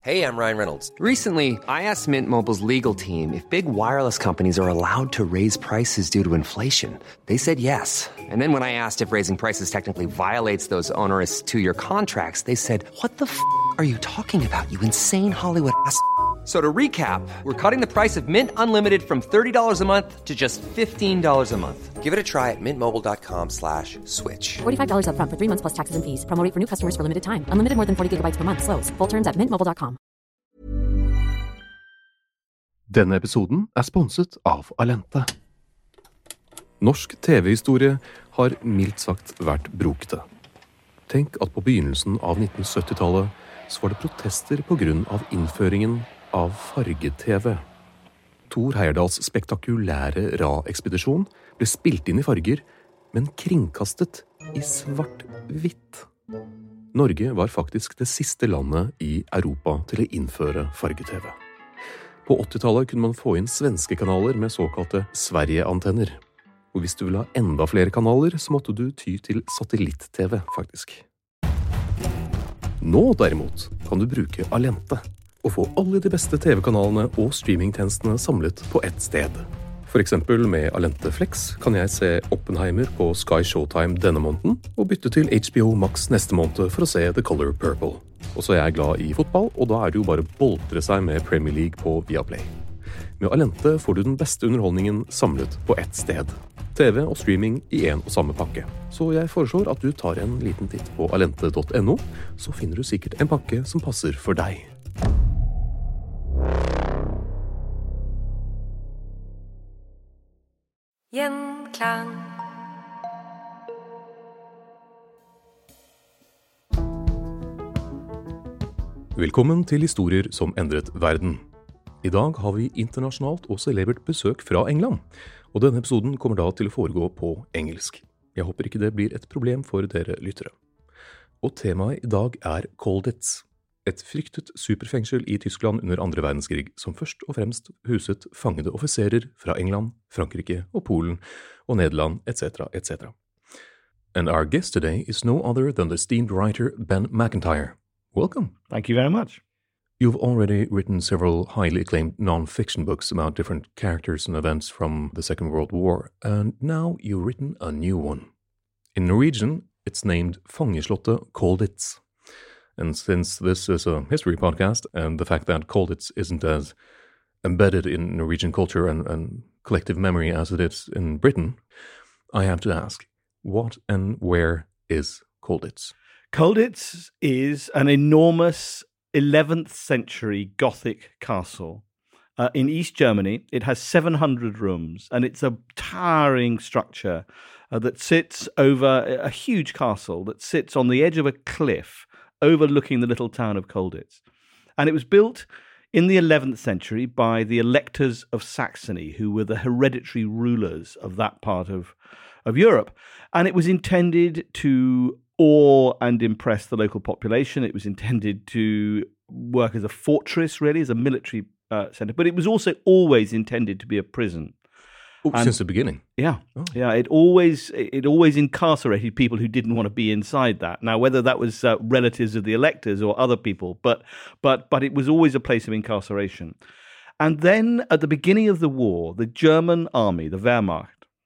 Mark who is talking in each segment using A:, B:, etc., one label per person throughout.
A: Hey, I'm Ryan Reynolds.
B: Recently, I asked Mint Mobile's legal team if big wireless companies are allowed to raise prices due to inflation. They said yes. And then when I asked if raising prices technically violates those onerous two-year contracts, they said, "What the f*** are you talking about, you insane Hollywood ass?" So to recap, we're cutting the price of Mint Unlimited from $30 a month to just $15 a month.
A: Give it a try at mintmobile.com/switch.
C: $45 up front for 3 months plus taxes and fees. Promo rate for new customers for limited time. Unlimited more than 40 gigabytes per month. Slows full terms at mintmobile.com.
D: Denne episoden sponset av Allente. Norsk TV-historie har mildt sagt vært brokete. Tenk at på begynnelsen av 1970-tallet så var det protester på grunn av innføringen av farge-TV. Thor Heyerdahls spektakulære Ra-ekspedisjon ble spilt inn i farger, men kringkastet i svart-hvitt. Norge var faktisk det siste landet i Europa til å innføre farge-TV. På 80-tallet kunne man få inn svenske kanaler med såkalte Sverige-antenner. Og hvis du ville ha enda flere kanaler, så måtte du ty til satellitt-TV, faktisk. Nå derimot kan du bruke Allente og få alle de beste TV-kanalene og streamingtjenestene samlet på ett sted. For eksempel med Allente Flex kan jeg se Oppenheimer på Sky Showtime denne måneden og bytte til HBO Max neste måned for å se The Color Purple. Og så er jeg glad i fotball, og da er det jo bare boltre seg med Premier League på Viaplay. Med Allente får du den beste underholdningen samlet på ett sted. TV og streaming i en og samme pakke. Så jeg foreslår at du tar en liten titt på allente.no, så finner du sikkert en pakke som passer for deg.
E: Gjenklang.
D: Velkommen til Historier som endret verden. I dag har vi internasjonalt og celebert besøk fra England, og denne episoden kommer da til å foregå på engelsk. Jeg håper ikke det blir et problem for dere lyttere. Og temaet i dag er Colditz, et fryktet superfengsel i Tyskland under andre verdenskrig, som først og fremst huset fangede offiserer fra England, Frankrike og Polen og Nederland, etc., etc. And our guest today is no other than the esteemed writer Ben Macintyre. Welcome.
F: Thank you very much.
D: You've already written several highly acclaimed non-fiction books about different characters and events from the Second World War, and now you've written a new one. In Norwegian, it's named Fangeslottet Colditz. And since this is a history podcast, and the fact that Colditz isn't as embedded in Norwegian culture and collective memory as it is in Britain, I have to ask, what and where is Colditz?
F: Colditz is an enormous 11th century Gothic castle in East Germany. It has 700 rooms, and it's a towering structure that sits over a huge castle that sits on the edge of a cliff overlooking the little town of Colditz. And it was built in the 11th century by the electors of Saxony, who were the hereditary rulers of that part of Europe. And it was intended to awe and impress the local population. It was intended to work as a fortress, really, as a military center. But it was also always intended to be a prison.
D: Since the beginning?
F: Yeah. Oh. Yeah, it always incarcerated people who didn't want to be inside that. Now, whether that was relatives of the electors or other people, but it was always a place of incarceration. And then at the beginning of the war, the German army, the Wehrmacht,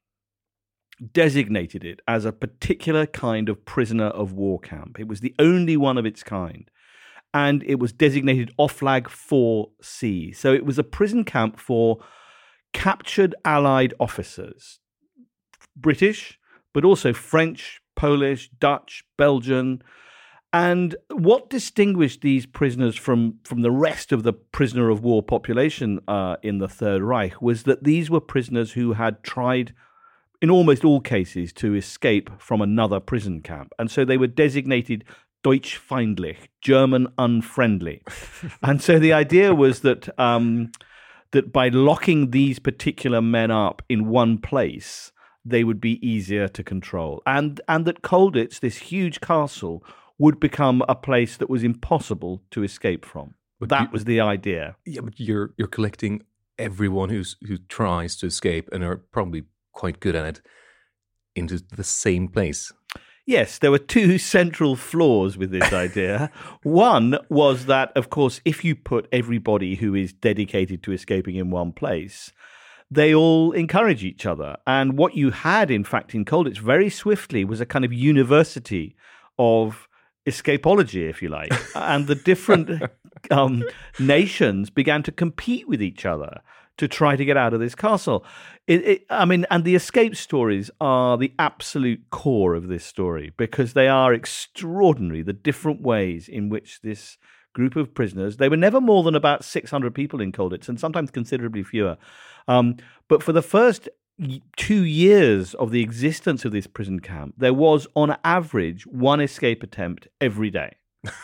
F: designated it as a particular kind of prisoner of war camp. It was the only one of its kind. And it was designated Oflag 4C. So it was a prison camp for captured Allied officers, British, but also French, Polish, Dutch, Belgian. And what distinguished these prisoners from the rest of the prisoner of war population in the Third Reich was that these were prisoners who had tried, in almost all cases, to escape from another prison camp. And so they were designated Deutschfeindlich, German unfriendly. And so the idea was that that by locking these particular men up in one place, they would be easier to control. And that Colditz, this huge castle, would become a place that was impossible to escape from. But that was the idea.
D: Yeah, but you're collecting everyone who tries to escape and are probably quite good at it into the same place.
F: Yes, there were two central flaws with this idea. One was that, of course, if you put everybody who is dedicated to escaping in one place, they all encourage each other. And what you had, in fact, in Colditz very swiftly was a kind of university of escapology, if you like. And the different nations began to compete with each other to try to get out of this castle. And the escape stories are the absolute core of this story because they are extraordinary, the different ways in which this group of prisoners, they were never more than about 600 people in Colditz and sometimes considerably fewer. But for the first 2 years of the existence of this prison camp, there was on average one escape attempt every day.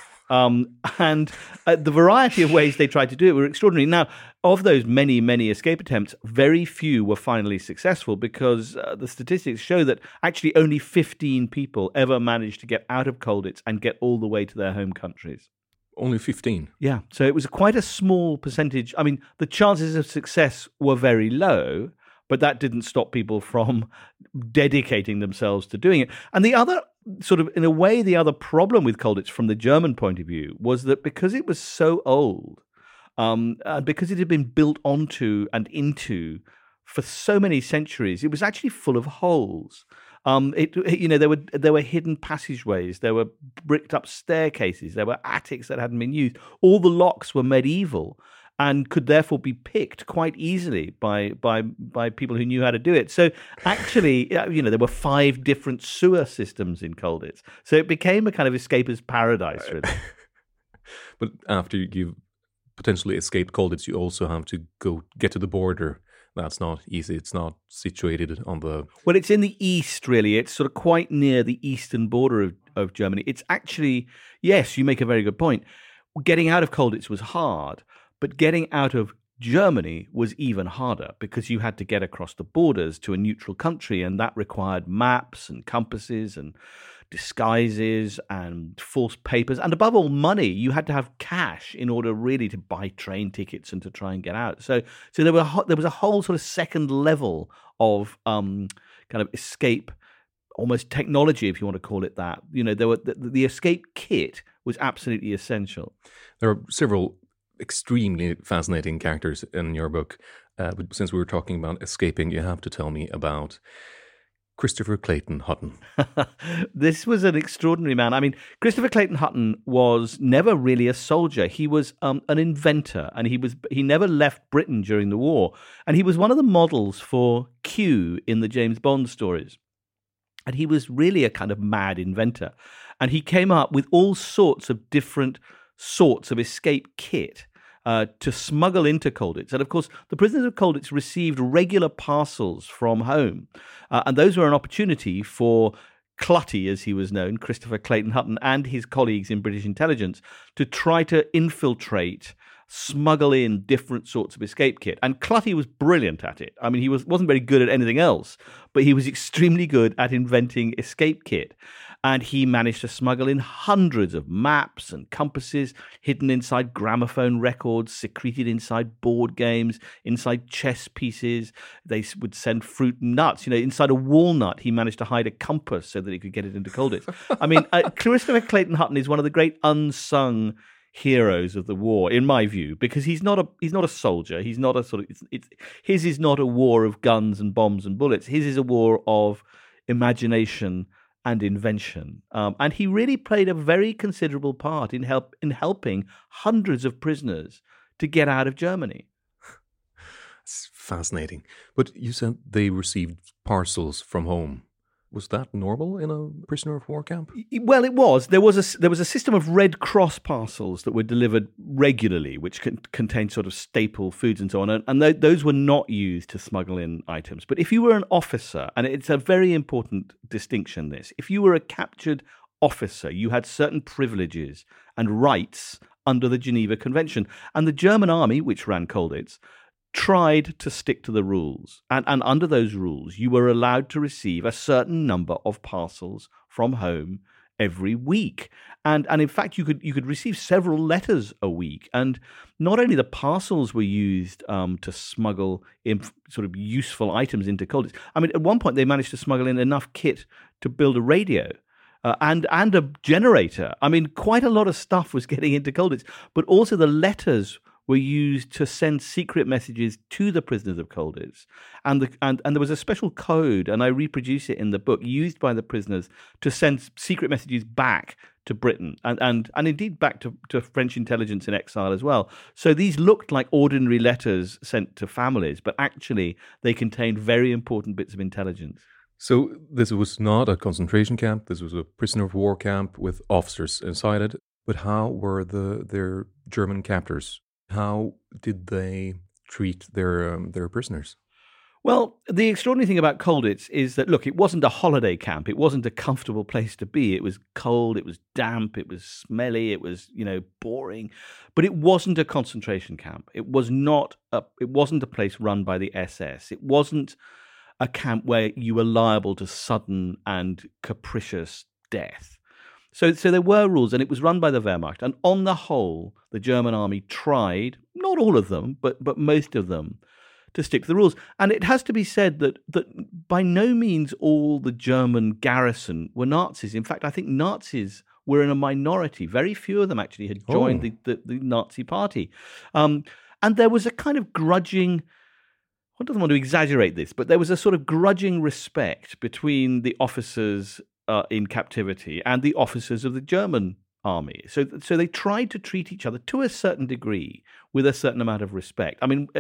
F: The variety of ways they tried to do it were extraordinary. Now, of those many, many escape attempts, very few were finally successful because the statistics show that actually only 15 people ever managed to get out of Colditz and get all the way to their home countries.
D: Only 15?
F: Yeah, so it was quite a small percentage. I mean, the chances of success were very low, but that didn't stop people from dedicating themselves to doing it. And the other sort of, in a way, the other problem with Colditz from the German point of view was that because it was so old, because it had been built onto and into for so many centuries, it was actually full of holes. There were hidden passageways, there were bricked up staircases, there were attics that hadn't been used. All the locks were medieval and could therefore be picked quite easily by people who knew how to do it. So actually, there were 5 different sewer systems in Colditz. So it became a kind of escaper's paradise, really.
D: But after you potentially escaped Colditz, you also have to get to the border. That's not easy. It's not situated on the...
F: Well, it's in the east, really. It's sort of quite near the eastern border of Germany. It's actually, yes, you make a very good point. Getting out of Colditz was hard, but getting out of Germany was even harder because you had to get across the borders to a neutral country, and that required maps and compasses and disguises and false papers, and above all, money. You had to have cash in order really to buy train tickets and to try and get out. So there was a whole sort of second level of kind of escape, almost technology, if you want to call it that. The escape kit was absolutely essential.
D: There are several extremely fascinating characters in your book. But since we were talking about escaping, you have to tell me about Christopher Clayton Hutton.
F: This was an extraordinary man. I mean, Christopher Clayton Hutton was never really a soldier. He was an inventor, and he never left Britain during the war. And he was one of the models for Q in the James Bond stories. And he was really a kind of mad inventor. And he came up with all sorts of different sorts of escape kit to smuggle into Colditz. And of course, the prisoners of Colditz received regular parcels from home. And those were an opportunity for Clutty, as he was known, Christopher Clayton Hutton, and his colleagues in British intelligence to try to infiltrate, smuggle in different sorts of escape kit. And Clutty was brilliant at it. I mean, he wasn't very good at anything else, but he was extremely good at inventing escape kit. And he managed to smuggle in hundreds of maps and compasses hidden inside gramophone records, secreted inside board games, inside chess pieces. They would send fruit and nuts. Inside a walnut, he managed to hide a compass so that he could get it into Colditz. I mean, Christopher Clayton Hutton is one of the great unsung heroes of the war, in my view, because he's not a soldier. He's not a sort of his is not a war of guns and bombs and bullets. His is a war of imagination and invention, and he really played a very considerable part in helping hundreds of prisoners to get out of Germany.
D: It's fascinating. But you said they received parcels from home. Was that normal in a prisoner of war camp?
F: Well, it was. There was a system of Red Cross parcels that were delivered regularly, which contained sort of staple foods and so on. And those were not used to smuggle in items. But if you were an officer, and it's a very important distinction, this, if you were a captured officer, you had certain privileges and rights under the Geneva Convention. And the German army, which ran Colditz, tried to stick to the rules. And under those rules, you were allowed to receive a certain number of parcels from home every week. And in fact, you could receive several letters a week. And not only the parcels were used to smuggle in sort of useful items into Colditz. I mean, at one point, they managed to smuggle in enough kit to build a radio. and a generator. I mean, quite a lot of stuff was getting into Colditz, but also the letters were used to send secret messages to the prisoners of Colditz, and there was a special code, and I reproduce it in the book, used by the prisoners to send secret messages back to Britain and indeed back to French intelligence in exile as well. So these looked like ordinary letters sent to families, but actually they contained very important bits of intelligence.
D: So this was not a concentration camp. This was a prisoner of war camp with officers inside it. But how were their German captors? How did they treat their prisoners?
F: Well, the extraordinary thing about Colditz is that, look, it wasn't a holiday camp. It wasn't a comfortable place to be. It was cold, it was damp, it was smelly, it was, boring. But it wasn't a concentration camp. It wasn't a place run by the SS. It wasn't a camp where you were liable to sudden and capricious death. So there were rules, and it was run by the Wehrmacht. And on the whole, the German army tried, not all of them, but most of them, to stick to the rules. And it has to be said that by no means all the German garrison were Nazis. In fact, I think Nazis were in a minority. Very few of them actually had joined the Nazi party. And there was a kind of grudging, one doesn't want to exaggerate this, but there was a sort of grudging respect between the officers in captivity and the officers of the German army. So they tried to treat each other to a certain degree with a certain amount of respect. I mean,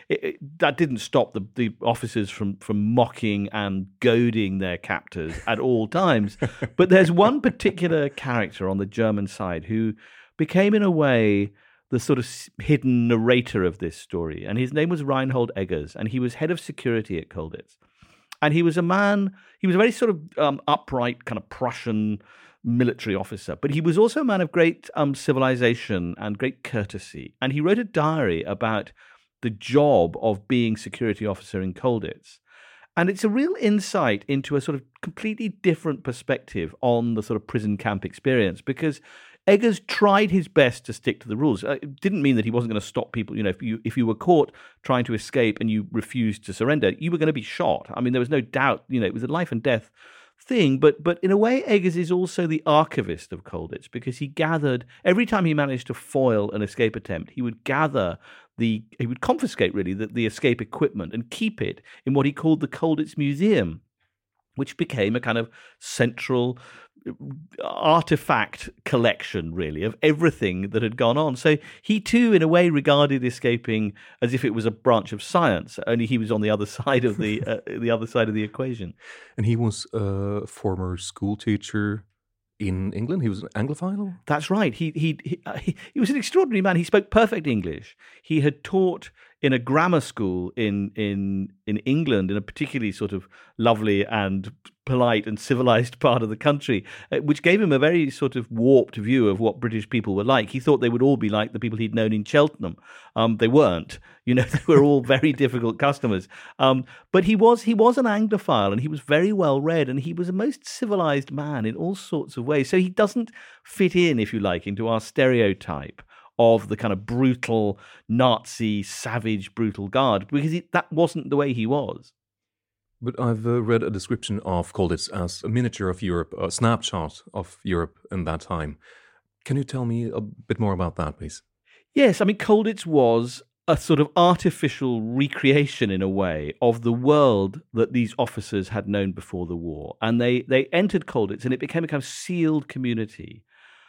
F: that didn't stop the officers from mocking and goading their captors at all times. But there's one particular character on the German side who became, in a way, the sort of hidden narrator of this story. And his name was Reinhold Eggers, and he was head of security at Colditz. And he was a very sort of upright, kind of Prussian military officer, but he was also a man of great civilization and great courtesy. And he wrote a diary about the job of being security officer in Colditz. And it's a real insight into a sort of completely different perspective on the sort of prison camp experience, because Eggers tried his best to stick to the rules. It didn't mean that he wasn't going to stop people. If you were caught trying to escape and you refused to surrender, you were going to be shot. I mean, there was no doubt. It was a life and death thing. But in a way, Eggers is also the archivist of Colditz, because he gathered, every time he managed to foil an escape attempt, he would confiscate really the escape equipment and keep it in what he called the Colditz Museum, which became a kind of central artifact collection, really, of everything that had gone on. So he too, in a way, regarded escaping as if it was a branch of science. Only he was on the other side of the other side of the equation.
D: And he was a former school teacher in England. He was an Anglophile.
F: That's right. He was an extraordinary man. He spoke perfect English. He had taught in a grammar school in England, in a particularly sort of lovely and polite and civilized part of the country, which gave him a very sort of warped view of what British people were like. He thought they would all be like the people he'd known in Cheltenham. They weren't. They were all very difficult customers. But he was an Anglophile, and he was very well read, and he was a most civilized man in all sorts of ways. So he doesn't fit in, if you like, into our stereotype of the kind of brutal Nazi, savage, brutal guard, because that wasn't the way he was.
D: But I've read a description of Colditz as a miniature of Europe, a snapshot of Europe in that time. Can you tell me a bit more about that, please?
F: Yes, I mean, Colditz was a sort of artificial recreation, in a way, of the world that these officers had known before the war. And they entered Colditz, and it became a kind of sealed community.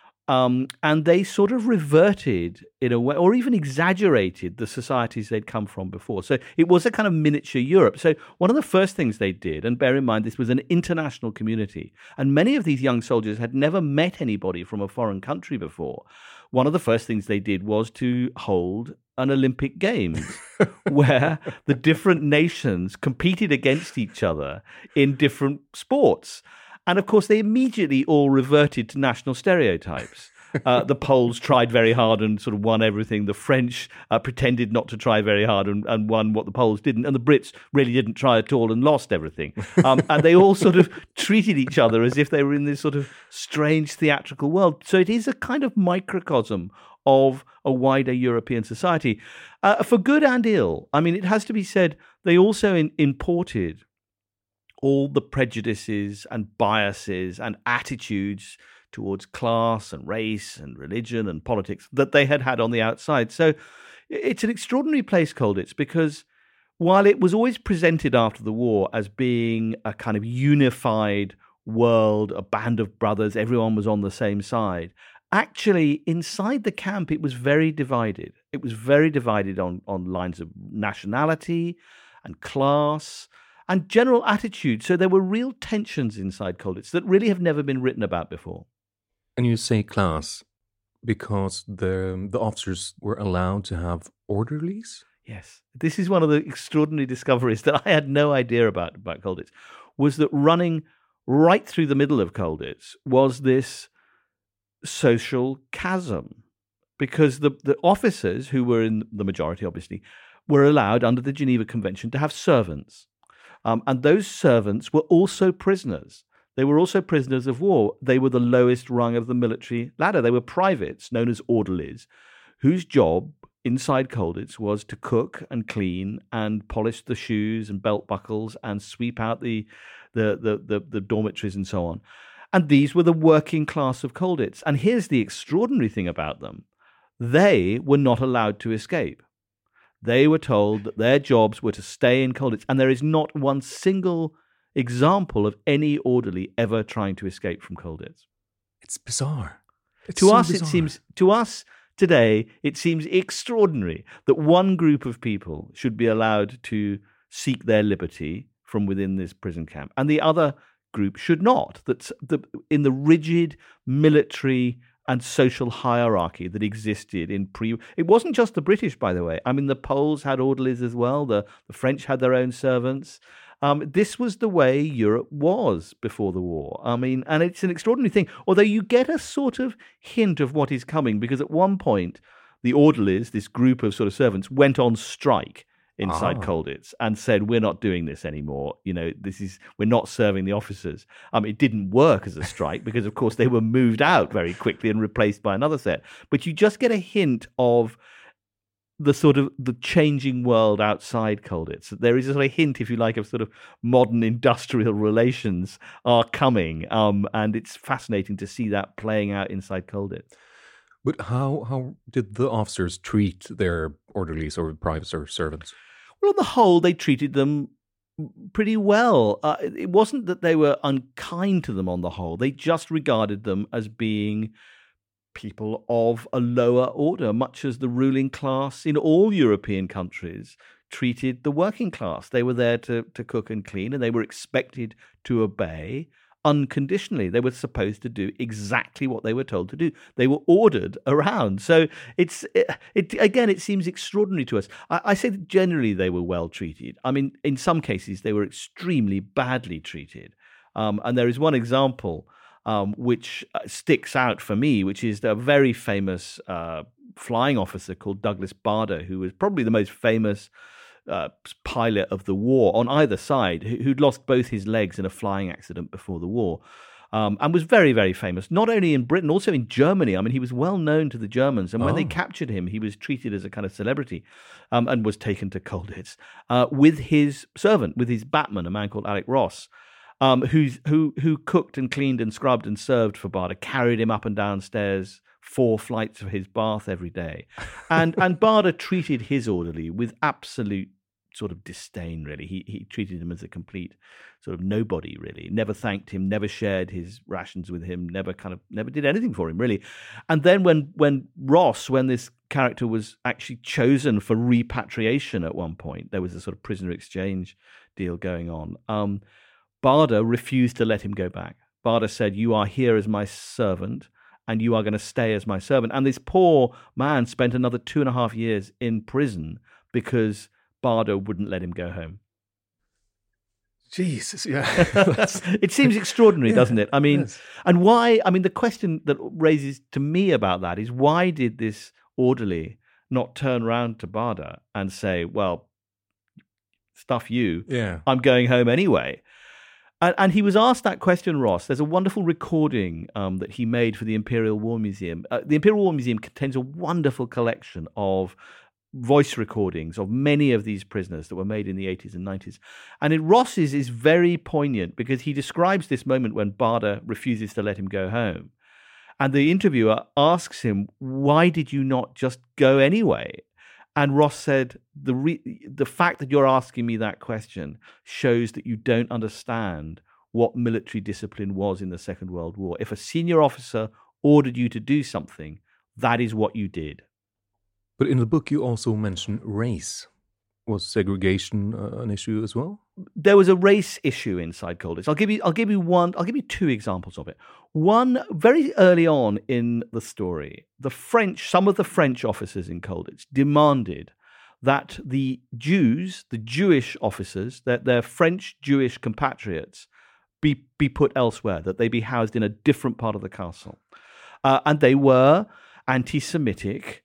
F: And they sort of reverted, in a way, or even exaggerated the societies they'd come from before. So it was a kind of miniature Europe. So one of the first things they did, and bear in mind this was an international community, and many of these young soldiers had never met anybody from a foreign country before. One of the first things they did was to hold an Olympic Games where the different nations competed against each other in different sports. And of course, they immediately all reverted to national stereotypes. The Poles tried very hard and sort of won everything. The French pretended not to try very hard and won what the Poles didn't. And the Brits really didn't try at all and lost everything. And they all sort of treated each other as if they were in this sort of strange theatrical world. So it is a kind of microcosm of a wider European society, for good and ill. I mean, it has to be said, they also imported all the prejudices and biases and attitudes towards class and race and religion and politics that they had had on the outside. So it's an extraordinary place, Colditz, because while it was always presented after the war as being a kind of unified world, a band of brothers, everyone was on the same side, actually inside the camp it was very divided. It was very divided on lines of nationality and class and general attitude. So there were real tensions inside Colditz that really have never been written about before.
D: And you say class because the officers were allowed to have orderlies?
F: Yes. This is one of the extraordinary discoveries that I had no idea about Colditz, was that running right through the middle of Colditz was this social chasm, because the officers, who were in the majority, obviously, were allowed under the Geneva Convention to have servants. And those servants were also prisoners. They were also prisoners of war. They were the lowest rung of the military ladder. They were privates, known as orderlies, whose job inside Colditz was to cook and clean and polish the shoes and belt buckles and sweep out the dormitories and so on. And these were the working class of Colditz. And here's the extraordinary thing about them. They were not allowed to escape. They were told that their jobs were to stay in Colditz. And there is not one single example of any orderly ever trying to escape from Colditz.
D: It's bizarre.
F: To us today, it seems extraordinary that one group of people should be allowed to seek their liberty from within this prison camp, and the other group should not. In the rigid military and social hierarchy that existed it wasn't just the British, by the way. I mean, the Poles had orderlies as well. The French had their own servants. This was the way Europe was before the war. I mean, and it's an extraordinary thing, although you get a sort of hint of what is coming, because at one point, the orderlies, this group of sort of servants, went on strike inside Colditz and said, we're not doing this anymore. You know, we're not serving the officers. It didn't work as a strike because, of course, they were moved out very quickly and replaced by another set. But you just get a hint of the changing world outside Colditz. There is a sort of hint, if you like, of sort of modern industrial relations are coming. And it's fascinating to see that playing out inside Colditz.
D: But how did the officers treat their orderlies or privates or servants?
F: Well, on the whole, they treated them pretty well. It wasn't that they were unkind to them on the whole. They just regarded them as being people of a lower order, much as the ruling class in all European countries treated the working class. They were there to cook and clean, and they were expected to obey unconditionally. They were supposed to do exactly what they were told to do. They were ordered around. So it seems extraordinary to us. I say that generally they were well treated. I mean, in some cases they were extremely badly treated. And there is one example which sticks out for me, which is a very famous flying officer called Douglas Bader, who was probably the most famous pilot of the war on either side, who'd lost both his legs in a flying accident before the war, and was very, very famous, not only in Britain, also in Germany. I mean, he was well known to the Germans, and when they captured him, he was treated as a kind of celebrity, and was taken to Colditz with his servant, with his batman, a man called Alec Ross, who cooked and cleaned and scrubbed and served for Bader, carried him up and down stairs 4 flights of his bath every day. And Bader treated his orderly with absolute sort of disdain, really. He treated him as a complete sort of nobody, really. Never thanked him, never shared his rations with him, never did anything for him, really. And then when this character was actually chosen for repatriation at one point, there was a sort of prisoner exchange deal going on. Bader refused to let him go back. Bader said, "You are here as my servant, and you are going to stay as my servant." And this poor man spent another 2.5 years in prison because Bader wouldn't let him go home.
D: Jesus, yeah.
F: It seems extraordinary, doesn't it? I mean,
D: yes.
F: And why? I mean, the question that raises to me about that is, why did this orderly not turn round to Bader and say, "Well, stuff you, I'm going home anyway"? And he was asked that question, Ross. There's a wonderful recording that he made for the Imperial War Museum. The Imperial War Museum contains a wonderful collection of voice recordings of many of these prisoners that were made in the 80s and 90s. And in Ross's is very poignant because he describes this moment when Bader refuses to let him go home. And the interviewer asks him, why did you not just go anyway? And Ross said, the fact that you're asking me that question shows that you don't understand what military discipline was in the Second World War. If a senior officer ordered you to do something, that is what you did.
D: But in the book, you also mention race. Was segregation an issue as well?
F: There was a race issue inside Colditz. I'll give you two examples of it. One, very early on in the story, some of the French officers in Colditz demanded that the Jews, the Jewish officers, that their French Jewish compatriots be put elsewhere, that they be housed in a different part of the castle. And they were anti-Semitic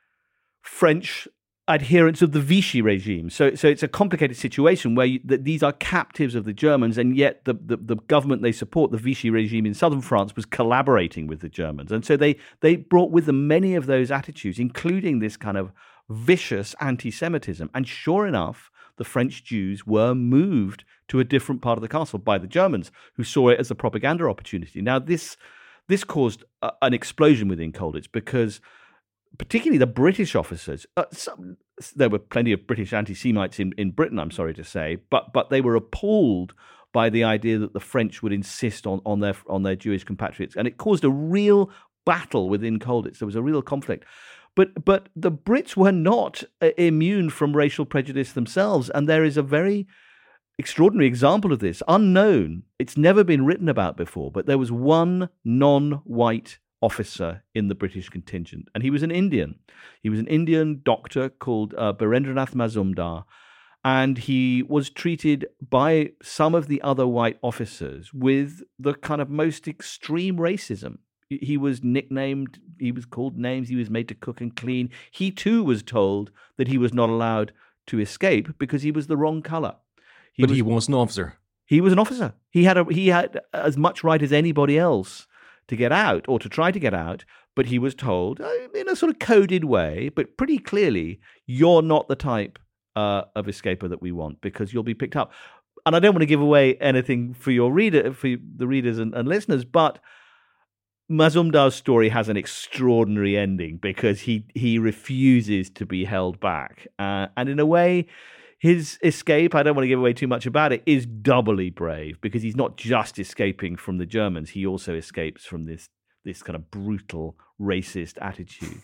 F: French adherents of the Vichy regime. So it's a complicated situation where these are captives of the Germans, and yet the government they support, the Vichy regime in southern France, was collaborating with the Germans. And so they brought with them many of those attitudes, including this kind of vicious anti-Semitism. And sure enough, the French Jews were moved to a different part of the castle by the Germans, who saw it as a propaganda opportunity. Now, this caused an explosion within Colditz because particularly the British officers, there were plenty of British anti-Semites in Britain, I'm sorry to say, but they were appalled by the idea that the French would insist on their Jewish compatriots. And it caused a real battle within Colditz. There was a real conflict. But the Brits were not immune from racial prejudice themselves. And there is a very extraordinary example of this, unknown. It's never been written about before, but there was one non-white officer in the British contingent, and he was an Indian. He was an Indian doctor called Birendranath Mazumdar, and he was treated by some of the other white officers with the kind of most extreme racism. He was nicknamed, he was called names, he was made to cook and clean. He too was told that he was not allowed to escape because he was the wrong color.
D: He was an officer.
F: He was an officer. He had as much right as anybody else to get out or to try to get out, but he was told in a sort of coded way, but pretty clearly, you're not the type of escaper that we want because you'll be picked up. And I don't want to give away anything for the readers and listeners, but Mazumdar's story has an extraordinary ending because he refuses to be held back. And in a way, his escape, I don't want to give away too much about it, is doubly brave because he's not just escaping from the Germans. He also escapes from this kind of brutal, racist attitude.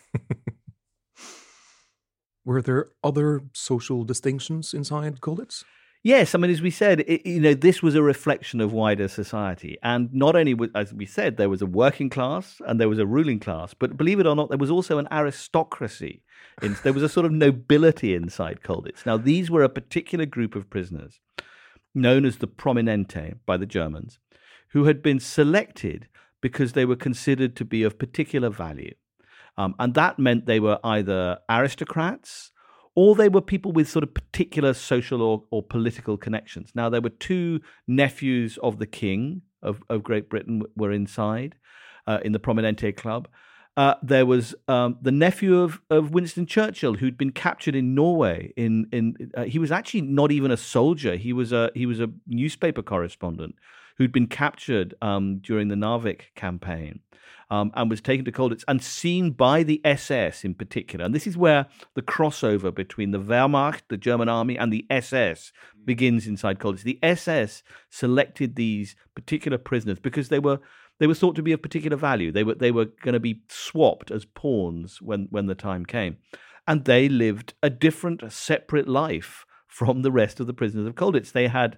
D: Were there other social distinctions inside Colditz?
F: Yes, I mean, as we said, this was a reflection of wider society. And not only, as we said, there was a working class and there was a ruling class, but believe it or not, there was also an aristocracy. There was a sort of nobility inside Colditz. Now, these were a particular group of prisoners known as the Prominente by the Germans, who had been selected because they were considered to be of particular value. And that meant they were either aristocrats or they were people with sort of particular social or political connections. Now, there were two nephews of the king of Great Britain were inside in the Prominente Club. There was the nephew of Winston Churchill, who'd been captured in Norway. He was actually not even a soldier. He was a newspaper correspondent who'd been captured during the Narvik campaign. And was taken to Colditz and seen by the SS in particular. And this is where the crossover between the Wehrmacht, the German army, and the SS begins inside Colditz. The SS selected these particular prisoners because they were thought to be of particular value. They were going to be swapped as pawns when the time came. And they lived a different, separate life from the rest of the prisoners of Colditz. They had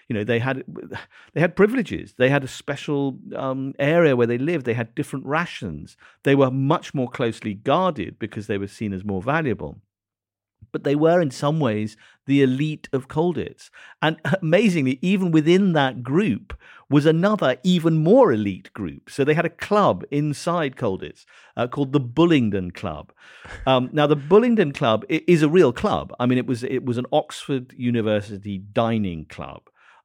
F: privileges. They had a special area where they lived. They had different rations. They were much more closely guarded because they were seen as more valuable. But they were in some ways the elite of Colditz. And amazingly, even within that group was another even more elite group. So they had a club inside Colditz called the Bullingdon Club. Now, the Bullingdon Club is a real club. I mean, it was an Oxford University dining club.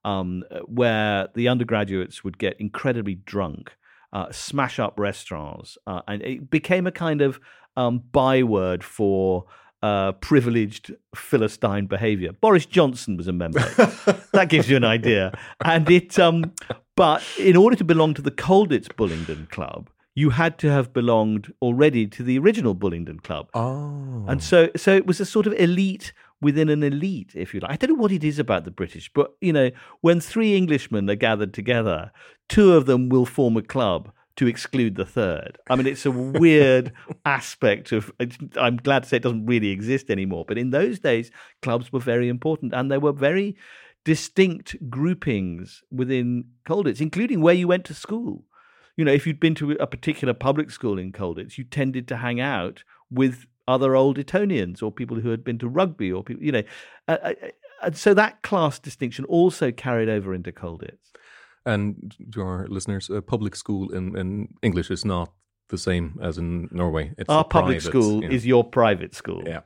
F: Where the undergraduates would get incredibly drunk, smash up restaurants, and it became a kind of byword for privileged Philistine behavior. Boris Johnson was a member. That gives you an idea. And but in order to belong to the Colditz Bullingdon Club, you had to have belonged already to the original Bullingdon Club.
D: Oh.
F: And so it was a sort of elite within an elite, if you like. I don't know what it is about the British, but, when 3 Englishmen are gathered together, 2 of them will form a club to exclude the third. I mean, it's a weird aspect of, I'm glad to say it doesn't really exist anymore, but in those days, clubs were very important, and there were very distinct groupings within Colditz, including where you went to school. If you'd been to a particular public school in Colditz, you tended to hang out with other old Etonians or people who had been to rugby or people, and so that class distinction also carried over into Colditz.
D: And to our listeners, a public school in English is not the same as in Norway. It's
F: our public school is your private school.
D: Yeah.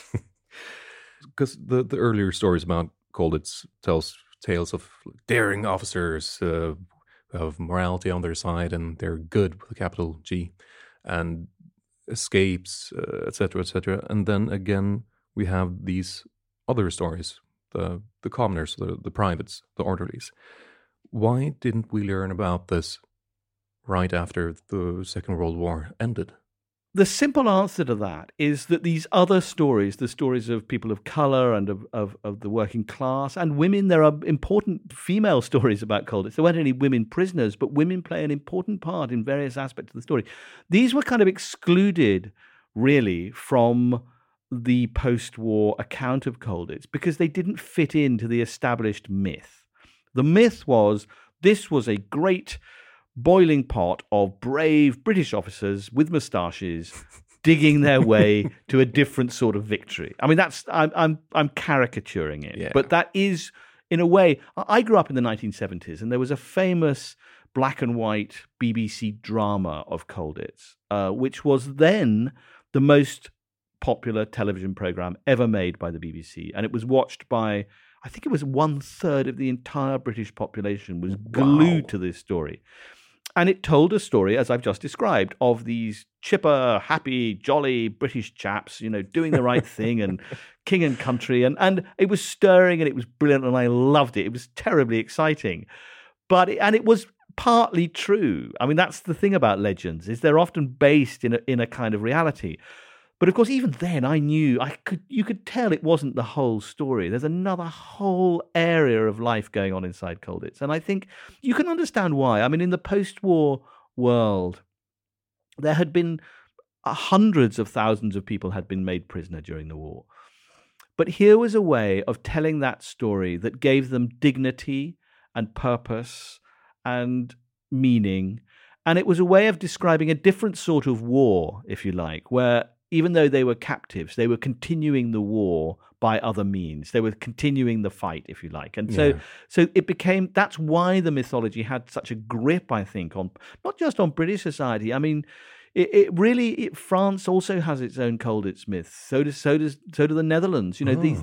D: Because the earlier stories about Colditz tells tales of daring officers who have morality on their side, and they're good with a capital G, and escapes, etc., etc. And then again, we have these other stories, the commoners, the privates, the orderlies. Why didn't we learn about this right after the Second World War ended?
F: The simple answer to that is that these other stories, the stories of people of colour and of the working class and women, there are important female stories about Colditz. There weren't any women prisoners, but women play an important part in various aspects of the story. These were kind of excluded, really, from the post-war account of Colditz because they didn't fit into the established myth. The myth was this was a great boiling pot of brave British officers with moustaches digging their way to a different sort of victory. I mean, I'm caricaturing it, but that is, in a way, I grew up in the 1970s, and there was a famous black and white BBC drama of Colditz, which was then the most popular television program ever made by the BBC, and it was watched by, I think it was 1/3 of the entire British population was glued to this story. And it told a story, as I've just described, of these chipper, happy, jolly British chaps, doing the right thing and king and country. And it was stirring and it was brilliant and I loved it. It was terribly exciting. And it was partly true. I mean, that's the thing about legends, is they're often based in a kind of reality. But of course, even then, I knew you could tell it wasn't the whole story. There's another whole area of life going on inside Colditz. And I think you can understand why. I mean, in the post-war world, there had been hundreds of thousands of people had been made prisoner during the war. But here was a way of telling that story that gave them dignity and purpose and meaning. And it was a way of describing a different sort of war, if you like, where even though they were captives, they were continuing the war by other means. They were continuing the fight, if you like. And so it became, that's why the mythology had such a grip, I think, on not just on British society. I mean, it really, France also has its own Colditz myth. So do the Netherlands.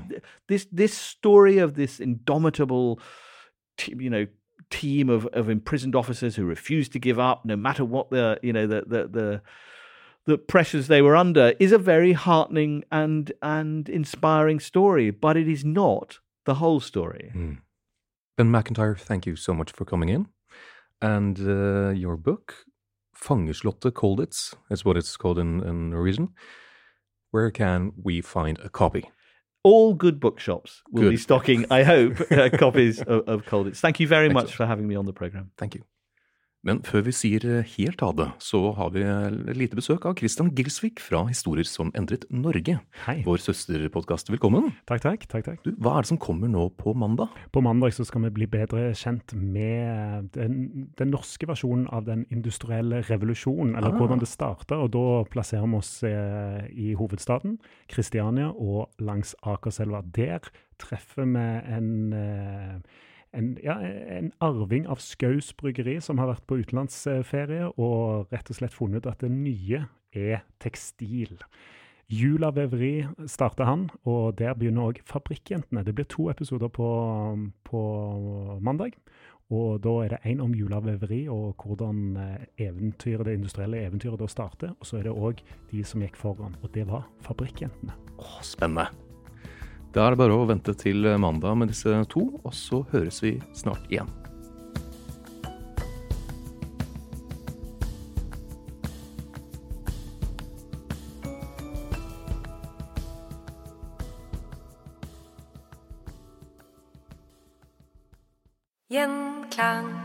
F: This story of this indomitable, team of imprisoned officers who refused to give up, no matter what the pressures they were under, is a very heartening and inspiring story, but it is not the whole story.
D: Ben Macintyre, thank you so much for coming in. And your book, Fangeslottet Colditz, is what it's called in Norwegian. Where can we find a copy?
F: All good bookshops will be stocking, I hope, copies of Colditz. Thank you very much for having me on the program.
D: Thank you. Men før vi sier helt ha det, så har vi et lite besøk av Christian Gilsvik fra Historier som endret Norge.
G: Hei.
D: Vår søsterpodcast. Velkommen.
G: Takk.
D: Du, hva det som kommer nå på mandag?
G: På mandag så skal vi bli bedre kjent med den norske versjonen av den industrielle revolusjonen, eller hvordan det startet, og da plasserer vi oss i hovedstaden, Kristiania, og langs Akerselva. Der treffer vi en arving av Skaus bryggeri som har vært på utenlandsferie og rett og slett funnet at det nye tekstil. Jula Veveri starter han, og der begynner også Fabrikkjentene. Det blir 2 episoder på mandag, Og da det en om julaveveri og hvordan det industrielle eventyret da starter, og så det også de som gikk foran, og det var fabrikkjentene.
D: Spennende. Da det bare å vente til mandag med disse to, og så høres vi snart igjen.
E: Gjenklang.